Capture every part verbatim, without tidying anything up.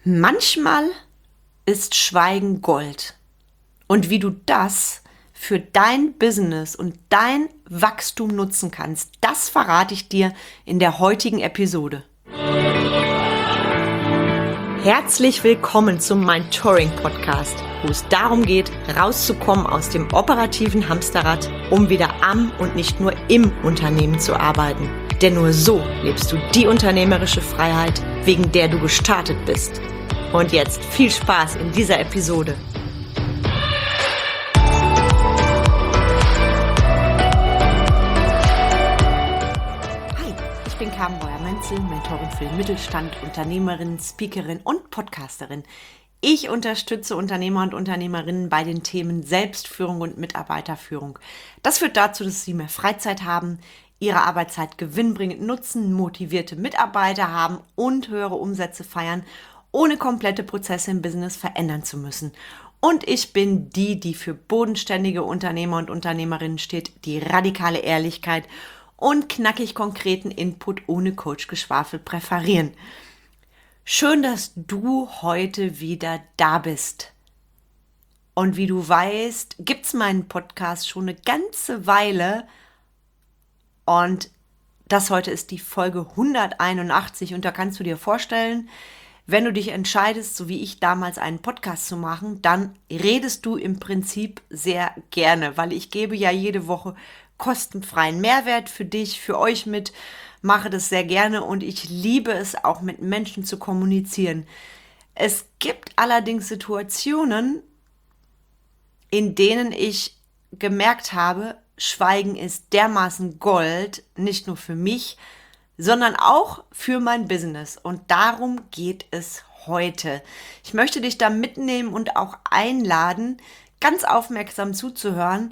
Manchmal ist Schweigen Gold. Und wie du das für dein Business und dein Wachstum nutzen kannst, das verrate ich dir in der heutigen Episode. Herzlich willkommen zum Mentoring Podcast, wo es darum geht, rauszukommen aus dem operativen Hamsterrad, um wieder am und nicht nur im Unternehmen zu arbeiten. Denn nur so lebst du die unternehmerische Freiheit, wegen der du gestartet bist. Und jetzt viel Spaß in dieser Episode. Hi, ich bin Carmen Breuer-Menzel, Mentorin für den Mittelstand, Unternehmerin, Speakerin und Podcasterin. Ich unterstütze Unternehmer und Unternehmerinnen bei den Themen Selbstführung und Mitarbeiterführung. Das führt dazu, dass sie mehr Freizeit haben, ihre Arbeitszeit gewinnbringend nutzen, motivierte Mitarbeiter haben und höhere Umsätze feiern, ohne komplette Prozesse im Business verändern zu müssen. Und ich bin die, die für bodenständige Unternehmer und Unternehmerinnen steht, die radikale Ehrlichkeit und knackig konkreten Input ohne Coach-Geschwafel präferieren. Schön, dass du heute wieder da bist. Und wie du weißt, gibt's meinen Podcast schon eine ganze Weile. Und das heute ist die Folge hunderteinundachtzig. Und da kannst du dir vorstellen, wenn du dich entscheidest, so wie ich damals, einen Podcast zu machen, dann redest du im Prinzip sehr gerne, weil ich gebe ja jede Woche kostenfreien Mehrwert für dich, für euch mit, mache das sehr gerne und ich liebe es auch mit Menschen zu kommunizieren. Es gibt allerdings Situationen, in denen ich gemerkt habe, Schweigen ist dermaßen Gold, nicht nur für mich, sondern auch für mein Business. Und darum geht es heute. Ich möchte dich da mitnehmen und auch einladen, ganz aufmerksam zuzuhören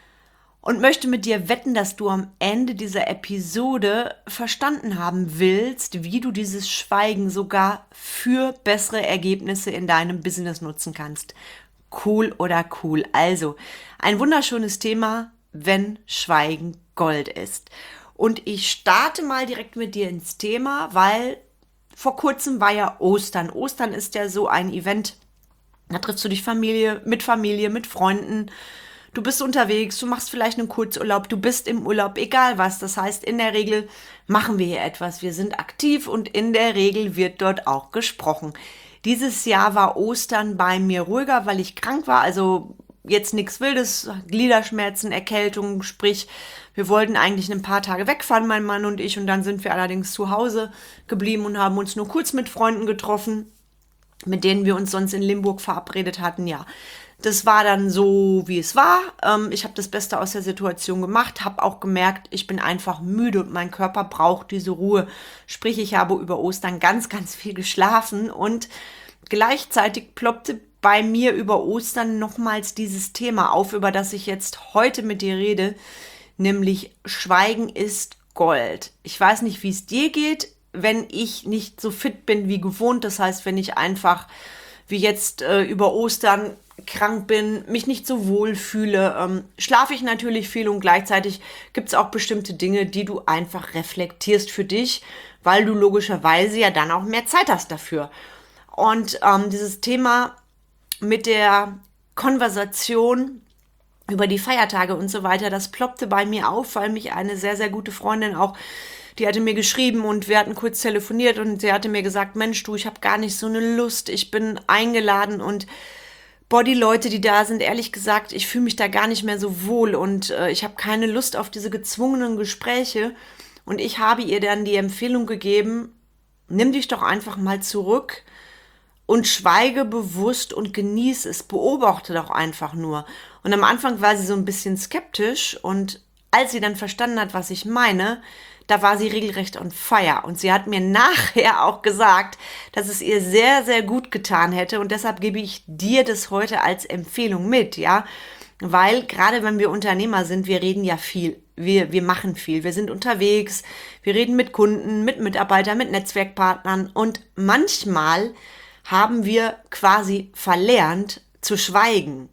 und möchte mit dir wetten, dass du am Ende dieser Episode verstanden haben willst, wie du dieses Schweigen sogar für bessere Ergebnisse in deinem Business nutzen kannst. Cool oder cool. Also, ein wunderschönes Thema, wenn Schweigen Gold ist. Und ich starte mal direkt mit dir ins Thema, weil vor kurzem war ja Ostern. Ostern ist ja so ein Event, da triffst du dich Familie, mit Familie, mit Freunden. Du bist unterwegs, du machst vielleicht einen Kurzurlaub, du bist im Urlaub, egal was. Das heißt, in der Regel machen wir hier etwas. Wir sind aktiv und in der Regel wird dort auch gesprochen. Dieses Jahr war Ostern bei mir ruhiger, weil ich krank war, also jetzt nichts Wildes, Gliederschmerzen, Erkältung, sprich, wir wollten eigentlich ein paar Tage wegfahren, mein Mann und ich, und dann sind wir allerdings zu Hause geblieben und haben uns nur kurz mit Freunden getroffen, mit denen wir uns sonst in Limburg verabredet hatten. Ja, das war dann so, wie es war. Ähm, ich habe das Beste aus der Situation gemacht, habe auch gemerkt, ich bin einfach müde und mein Körper braucht diese Ruhe. Sprich, ich habe über Ostern ganz, ganz viel geschlafen und gleichzeitig ploppte bei mir über Ostern nochmals dieses Thema auf, über das ich jetzt heute mit dir rede, nämlich Schweigen ist Gold. Ich weiß nicht, wie es dir geht, wenn ich nicht so fit bin wie gewohnt. Das heißt, wenn ich einfach wie jetzt äh, über Ostern krank bin, mich nicht so wohl fühle, ähm, schlafe ich natürlich viel und gleichzeitig gibt es auch bestimmte Dinge, die du einfach reflektierst für dich, weil du logischerweise ja dann auch mehr Zeit hast dafür. Und ähm, dieses Thema mit der Konversation über die Feiertage und so weiter, das ploppte bei mir auf, weil mich eine sehr, sehr gute Freundin auch, die hatte mir geschrieben und wir hatten kurz telefoniert und sie hatte mir gesagt, Mensch, du, ich habe gar nicht so eine Lust, ich bin eingeladen und boah, die Leute, die da sind, ehrlich gesagt, ich fühle mich da gar nicht mehr so wohl und äh, ich habe keine Lust auf diese gezwungenen Gespräche und ich habe ihr dann die Empfehlung gegeben, nimm dich doch einfach mal zurück und schweige bewusst und genieße es, beobachte doch einfach nur. Und am Anfang war sie so ein bisschen skeptisch und als sie dann verstanden hat, was ich meine, da war sie regelrecht on fire. Und sie hat mir nachher auch gesagt, dass es ihr sehr, sehr gut getan hätte und deshalb gebe ich dir das heute als Empfehlung mit, ja. Weil gerade wenn wir Unternehmer sind, wir reden ja viel, wir, wir machen viel, wir sind unterwegs, wir reden mit Kunden, mit Mitarbeitern, mit Netzwerkpartnern und manchmal haben wir quasi verlernt zu schweigen.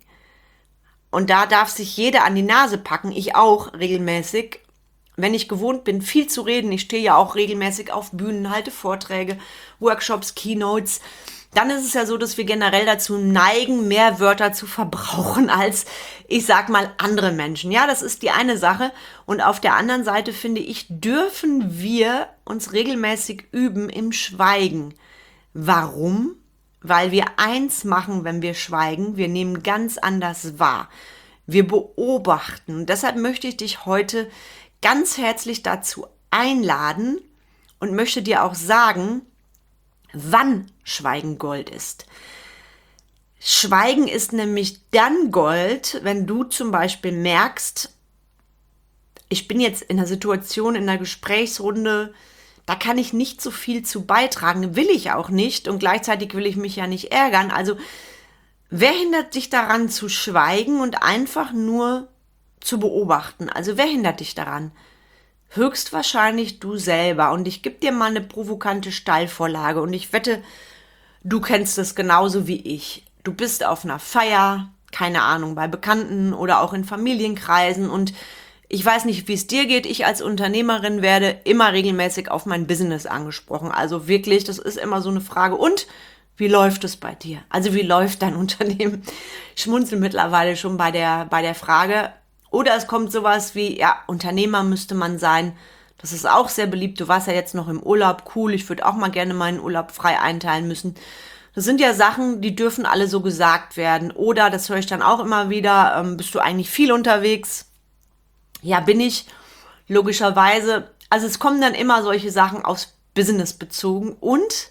Und da darf sich jeder an die Nase packen, ich auch regelmäßig. Wenn ich gewohnt bin, viel zu reden, ich stehe ja auch regelmäßig auf Bühnen, halte Vorträge, Workshops, Keynotes, dann ist es ja so, dass wir generell dazu neigen, mehr Wörter zu verbrauchen als, ich sag mal, andere Menschen. Ja, das ist die eine Sache. Und auf der anderen Seite, finde ich, dürfen wir uns regelmäßig üben im Schweigen. Warum? Weil wir eins machen, wenn wir schweigen. Wir nehmen ganz anders wahr. Wir beobachten. Und deshalb möchte ich dich heute ganz herzlich dazu einladen und möchte dir auch sagen, wann Schweigen Gold ist. Schweigen ist nämlich dann Gold, wenn du zum Beispiel merkst, ich bin jetzt in einer Situation, in einer Gesprächsrunde, da kann ich nicht so viel zu beitragen, will ich auch nicht und gleichzeitig will ich mich ja nicht ärgern. Also wer hindert dich daran zu schweigen und einfach nur zu beobachten? Also wer hindert dich daran? Höchstwahrscheinlich du selber. Und ich gebe dir mal eine provokante Steilvorlage und ich wette, du kennst es genauso wie ich. Du bist auf einer Feier, keine Ahnung, bei Bekannten oder auch in Familienkreisen und ich weiß nicht, wie es dir geht. Ich als Unternehmerin werde immer regelmäßig auf mein Business angesprochen. Also wirklich, das ist immer so eine Frage. Und wie läuft es bei dir? Also wie läuft dein Unternehmen? Ich schmunzel mittlerweile schon bei der, bei der Frage. Oder es kommt sowas wie, ja, Unternehmer müsste man sein. Das ist auch sehr beliebt. Du warst ja jetzt noch im Urlaub. Cool, ich würde auch mal gerne meinen Urlaub frei einteilen müssen. Das sind ja Sachen, die dürfen alle so gesagt werden. Oder, das höre ich dann auch immer wieder, ähm, bist du eigentlich viel unterwegs? Ja, bin ich, logischerweise. Also es kommen dann immer solche Sachen aufs Business bezogen. Und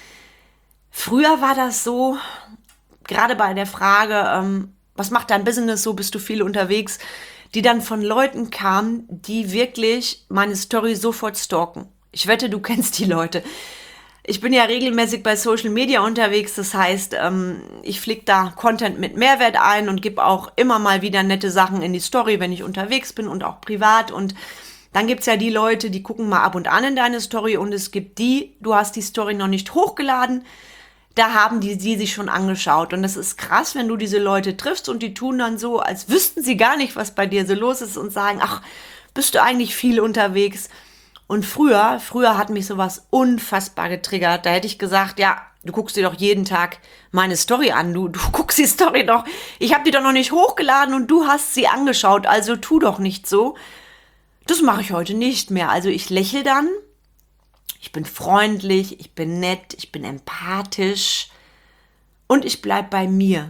früher war das so, gerade bei der Frage, ähm, was macht dein Business so, bist du viel unterwegs, die dann von Leuten kamen, die wirklich meine Story sofort stalken. Ich wette, du kennst die Leute. Ich bin ja regelmäßig bei Social Media unterwegs, das heißt, ähm, ich fliege da Content mit Mehrwert ein und gebe auch immer mal wieder nette Sachen in die Story, wenn ich unterwegs bin und auch privat. Und dann gibt's ja die Leute, die gucken mal ab und an in deine Story und es gibt die, du hast die Story noch nicht hochgeladen, da haben die sie sich schon angeschaut. Und das ist krass, wenn du diese Leute triffst und die tun dann so, als wüssten sie gar nicht, was bei dir so los ist und sagen, ach, bist du eigentlich viel unterwegs? Und früher, früher hat mich sowas unfassbar getriggert. Da hätte ich gesagt, ja, du guckst dir doch jeden Tag meine Story an. Du, du guckst die Story doch. Ich habe die doch noch nicht hochgeladen und du hast sie angeschaut. Also tu doch nicht so. Das mache ich heute nicht mehr. Also ich lächle dann. Ich bin freundlich, ich bin nett, ich bin empathisch und ich bleibe bei mir.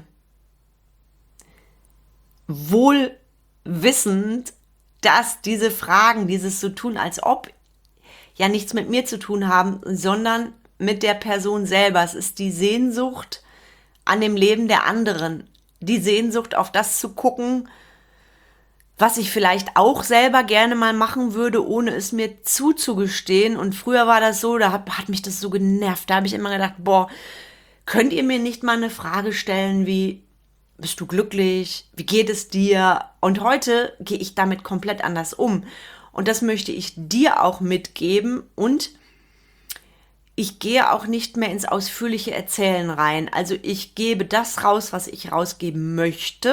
Wohl wissend, dass diese Fragen, dieses so tun, als ob, ja nichts mit mir zu tun haben, sondern mit der Person selber. Es ist die Sehnsucht an dem Leben der anderen. Die Sehnsucht auf das zu gucken, was ich vielleicht auch selber gerne mal machen würde, ohne es mir zuzugestehen. Und früher war das so, da hat, hat mich das so genervt. Da habe ich immer gedacht, boah, könnt ihr mir nicht mal eine Frage stellen wie, bist du glücklich? Wie geht es dir? Und heute gehe ich damit komplett anders um. Und das möchte ich dir auch mitgeben. Und ich gehe auch nicht mehr ins ausführliche Erzählen rein. Also ich gebe das raus, was ich rausgeben möchte.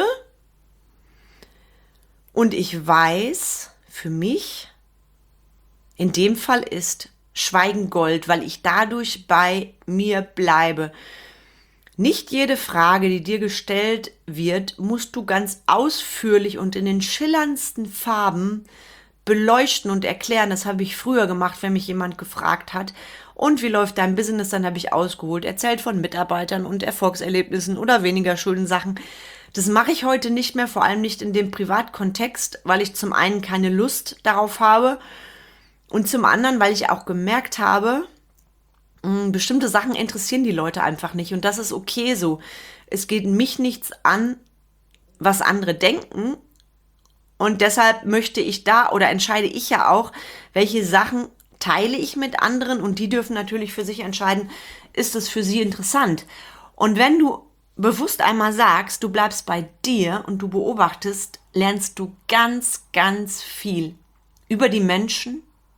Und ich weiß, für mich, in dem Fall ist Schweigen Gold, weil ich dadurch bei mir bleibe. Nicht jede Frage, die dir gestellt wird, musst du ganz ausführlich und in den schillerndsten Farben beleuchten und erklären. Das habe ich früher gemacht, wenn mich jemand gefragt hat. Und wie läuft dein Business? Dann habe ich ausgeholt, erzählt von Mitarbeitern und Erfolgserlebnissen oder weniger schönen Sachen. Das mache ich heute nicht mehr, vor allem nicht in dem Privatkontext, weil ich zum einen keine Lust darauf habe und zum anderen, weil ich auch gemerkt habe, mh, bestimmte Sachen interessieren die Leute einfach nicht und das ist okay so. Es geht mich nichts an, was andere denken und deshalb möchte ich da oder entscheide ich ja auch, welche Sachen teile ich mit anderen und die dürfen natürlich für sich entscheiden, ist es für sie interessant. Und wenn du bewusst einmal sagst, du bleibst bei dir und du beobachtest, lernst du ganz, ganz viel über die Menschen,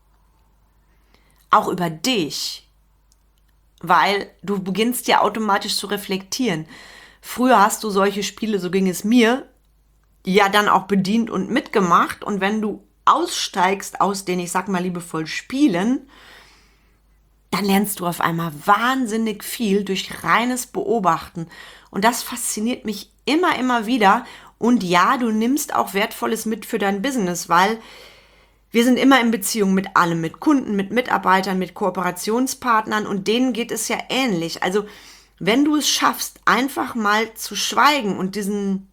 auch über dich, weil du beginnst ja automatisch zu reflektieren. Früher hast du solche Spiele, so ging es mir, ja dann auch bedient und mitgemacht und wenn du aussteigst aus den, ich sag mal liebevoll, Spielen, dann lernst du auf einmal wahnsinnig viel durch reines Beobachten. Und das fasziniert mich immer, immer wieder. Und ja, du nimmst auch Wertvolles mit für dein Business, weil wir sind immer in Beziehung mit allem, mit Kunden, mit Mitarbeitern, mit Kooperationspartnern und denen geht es ja ähnlich. Also wenn du es schaffst, einfach mal zu schweigen und diesen,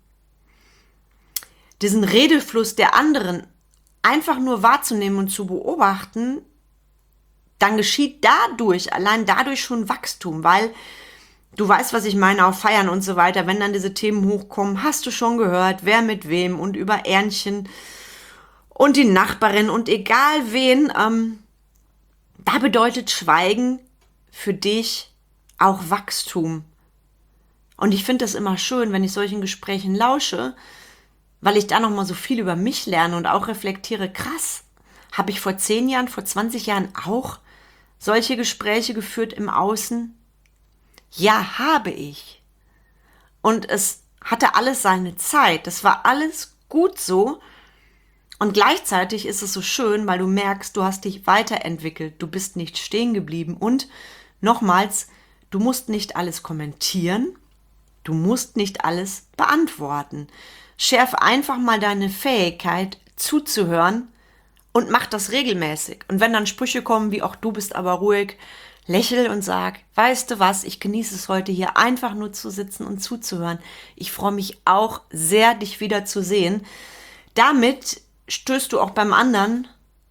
diesen Redefluss der anderen einfach nur wahrzunehmen und zu beobachten, dann geschieht dadurch, allein dadurch schon Wachstum, weil du weißt, was ich meine, auf Feiern und so weiter, wenn dann diese Themen hochkommen, hast du schon gehört, wer mit wem und über Ähnchen und die Nachbarin und egal wen, ähm, da bedeutet Schweigen für dich auch Wachstum. Und ich finde das immer schön, wenn ich solchen Gesprächen lausche, weil ich da nochmal so viel über mich lerne und auch reflektiere, krass, habe ich vor zehn Jahren, vor zwanzig Jahren auch solche Gespräche geführt im Außen? Ja, habe ich. Und es hatte alles seine Zeit. Das war alles gut so. Und gleichzeitig ist es so schön, weil du merkst, du hast dich weiterentwickelt. Du bist nicht stehen geblieben. Und nochmals, du musst nicht alles kommentieren. Du musst nicht alles beantworten. Schärf einfach mal deine Fähigkeit zuzuhören und mach das regelmäßig. Und wenn dann Sprüche kommen wie, auch du bist aber ruhig, lächel und sag, weißt du was, ich genieße es heute hier einfach nur zu sitzen und zuzuhören. Ich freue mich auch sehr, dich wieder zu sehen. Damit stößt du auch beim anderen,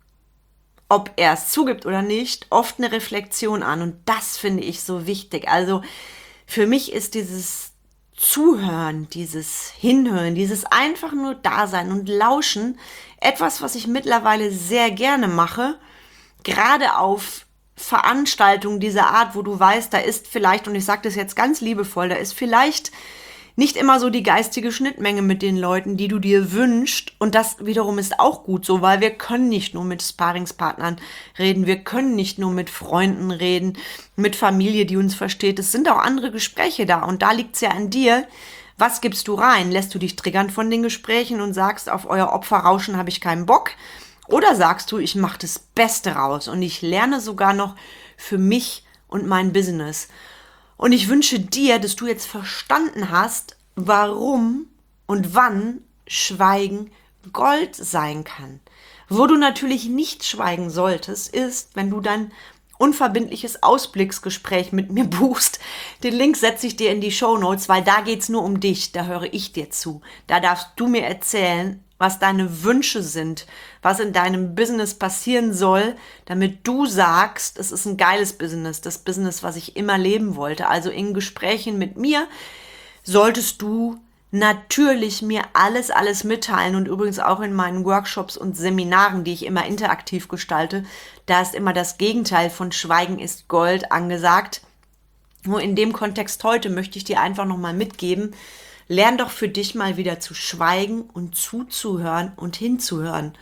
ob er es zugibt oder nicht, oft eine Reflexion an. Und das finde ich so wichtig. Also für mich ist dieses Zuhören, dieses Hinhören, dieses einfach nur Dasein und Lauschen etwas, was ich mittlerweile sehr gerne mache, gerade auf Veranstaltungen dieser Art, wo du weißt, da ist vielleicht, und ich sage das jetzt ganz liebevoll, da ist vielleicht nicht immer so die geistige Schnittmenge mit den Leuten, die du dir wünschst. Und das wiederum ist auch gut so, weil wir können nicht nur mit Sparringspartnern reden, wir können nicht nur mit Freunden reden, mit Familie, die uns versteht. Es sind auch andere Gespräche da und da liegt es ja an dir. Was gibst du rein? Lässt du dich triggern von den Gesprächen und sagst, auf euer Opferrauschen habe ich keinen Bock? Oder sagst du, ich mache das Beste raus und ich lerne sogar noch für mich und mein Business? Und ich wünsche dir, dass du jetzt verstanden hast, warum und wann Schweigen Gold sein kann. Wo du natürlich nicht schweigen solltest, ist, wenn du dein unverbindliches Ausblicksgespräch mit mir buchst. Den Link setze ich dir in die Shownotes, weil da geht es nur um dich, da höre ich dir zu. Da darfst du mir erzählen, was deine Wünsche sind, was in deinem Business passieren soll, damit du sagst, es ist ein geiles Business, das Business, was ich immer leben wollte. Also in Gesprächen mit mir solltest du natürlich mir alles, alles mitteilen und übrigens auch in meinen Workshops und Seminaren, die ich immer interaktiv gestalte, da ist immer das Gegenteil von Schweigen ist Gold angesagt. Nur in dem Kontext heute möchte ich dir einfach nochmal mitgeben, lern doch für dich mal wieder zu schweigen und zuzuhören und hinzuhören.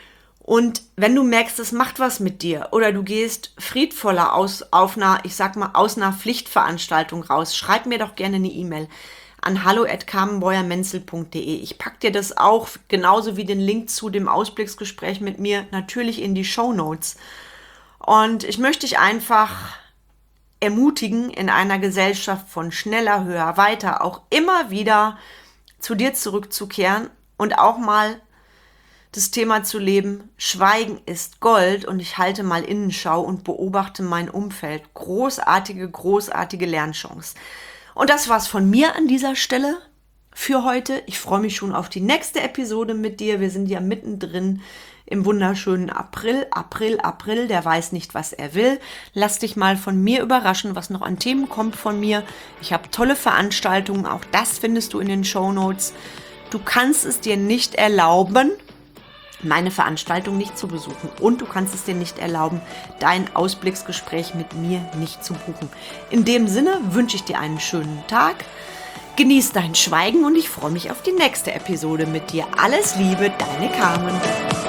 Und wenn du merkst, es macht was mit dir oder du gehst friedvoller aus, auf einer, ich sag mal, aus einer Pflichtveranstaltung raus, schreib mir doch gerne eine E-Mail an hallo at carmenbeuer-menzel punkt de. Ich pack dir das auch, genauso wie den Link zu dem Ausblicksgespräch mit mir, natürlich in die Shownotes. Und ich möchte dich einfach ermutigen, in einer Gesellschaft von schneller, höher, weiter auch immer wieder zu dir zurückzukehren und auch mal das Thema zu leben, Schweigen ist Gold und ich halte mal Innenschau und beobachte mein Umfeld. Großartige, großartige Lernchance. Und das war's von mir an dieser Stelle für heute. Ich freue mich schon auf die nächste Episode mit dir. Wir sind ja mittendrin im wunderschönen April, April, April, der weiß nicht, was er will. Lass dich mal von mir überraschen, was noch an Themen kommt von mir. Ich habe tolle Veranstaltungen, auch das findest du in den Shownotes. Du kannst es dir nicht erlauben, meine Veranstaltung nicht zu besuchen und du kannst es dir nicht erlauben, dein Ausblicksgespräch mit mir nicht zu buchen. In dem Sinne wünsche ich dir einen schönen Tag. Genieß dein Schweigen und ich freue mich auf die nächste Episode mit dir. Alles Liebe, deine Carmen.